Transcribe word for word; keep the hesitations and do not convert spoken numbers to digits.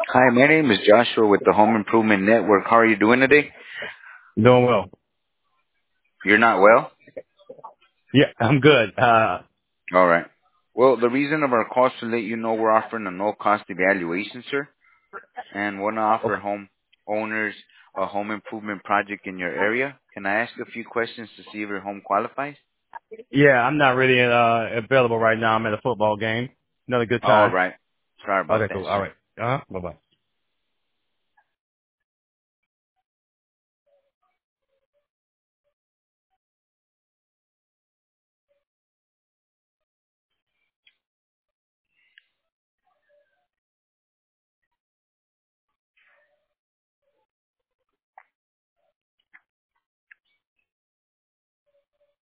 Hi, my name is Joshua with the Home Improvement Network. How are you doing today? Doing well. You're not well? Yeah, I'm good. Uh, All right. Well, the reason of our call is to let you know we're offering a no-cost evaluation, sir, and want to offer okay. home owners a home improvement project in your area. Can I ask a few questions to see if your home qualifies? Yeah, I'm not really uh, available right now. I'm at a football game. Another good All time. right. Sorry about Okay, that, cool. All sir. right. Uh-huh. Bye-bye.